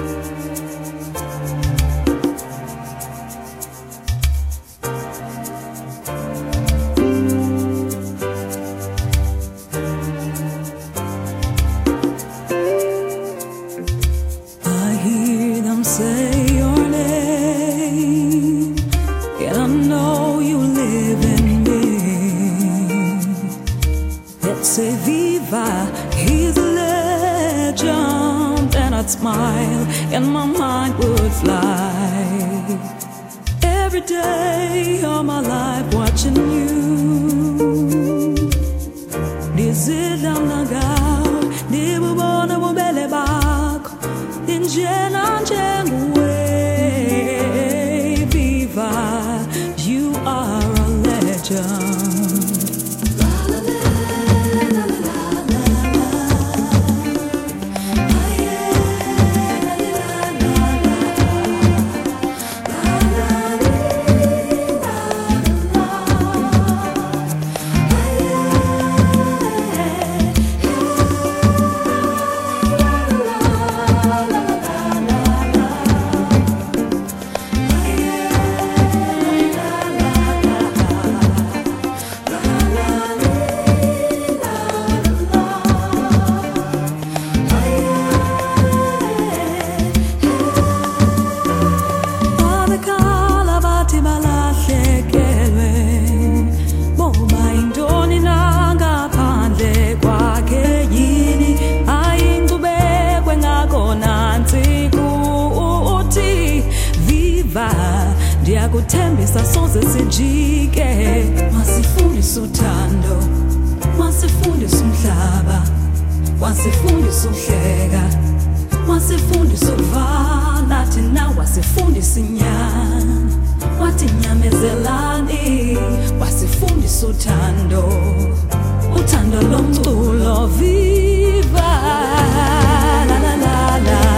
Say your name, and I know you live in me. Let's say Viva, he's a legend, and I'd smile and my mind would fly. Every day of my life watching you. This is Namnagao, Dibubona Bubele Bak, Dinjena Jengwe, Viva, you are a legend. Ndiyakuthembisa soze sijike, masifundise uthando, masifundise umhlaba, wasifundise uhleka, wasifundise ukuvana, nathi nawe wasifundise inyama, wathi nyamezelani, wasifundise uthando, uthando lomculo, viva la la la la.